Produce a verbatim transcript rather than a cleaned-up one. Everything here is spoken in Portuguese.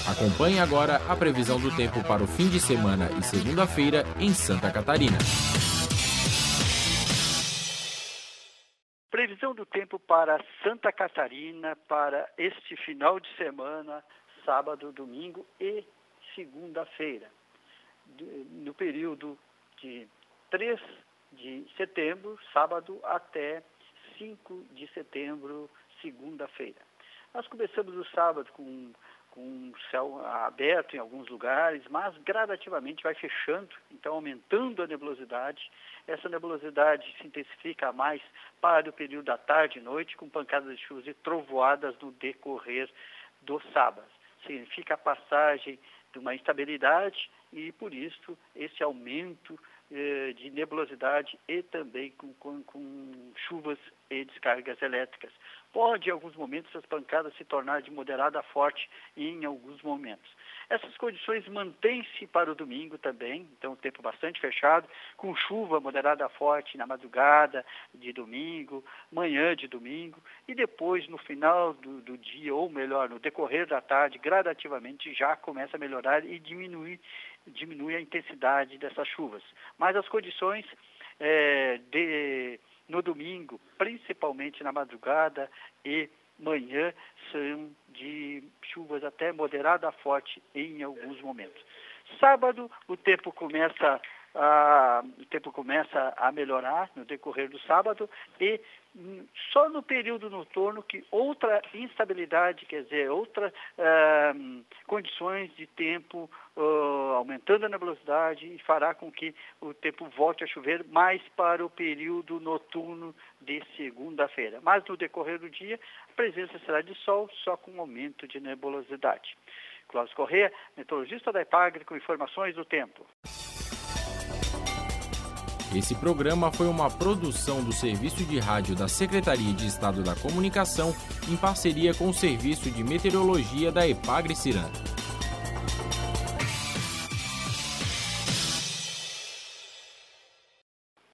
Acompanhe agora a previsão do tempo para o fim de semana e segunda-feira em Santa Catarina. Previsão do tempo para Santa Catarina para este final de semana, sábado, domingo e segunda-feira. No período de três de setembro, sábado, até cinco de setembro, segunda-feira. Nós começamos o sábado com com o céu aberto em alguns lugares, mas gradativamente vai fechando, então aumentando a nebulosidade. Essa nebulosidade se intensifica mais para o período da tarde e noite, com pancadas de chuvas e trovoadas no decorrer do sábado. Significa a passagem de uma instabilidade e, por isso, esse aumento eh, de nebulosidade e também com, com, com chuvas e descargas elétricas. Pode, em alguns momentos, as pancadas se tornar de moderada a forte em alguns momentos. Essas condições mantêm-se para o domingo também, então o tempo bastante fechado, com chuva moderada a forte na madrugada de domingo, manhã de domingo, e depois, no final do, do dia, ou melhor, no decorrer da tarde, gradativamente já começa a melhorar e diminuir, diminui a intensidade dessas chuvas. Mas as condições é, de... no domingo, principalmente na madrugada e manhã, são de chuvas até moderada a forte em alguns momentos. Sábado, o tempo começa a, o tempo começa a melhorar no decorrer do sábado e só no período noturno que outra instabilidade, quer dizer, outras uh, condições de tempo uh, aumentando a nebulosidade fará com que o tempo volte a chover mais para o período noturno de segunda-feira. Mas no decorrer do dia, a presença será de sol, só com aumento de nebulosidade. Cláudio Corrêa, meteorologista da EPAGRE, com informações do tempo. Esse programa foi uma produção do Serviço de Rádio da Secretaria de Estado da Comunicação, em parceria com o Serviço de Meteorologia da EPAGRE Ciranda.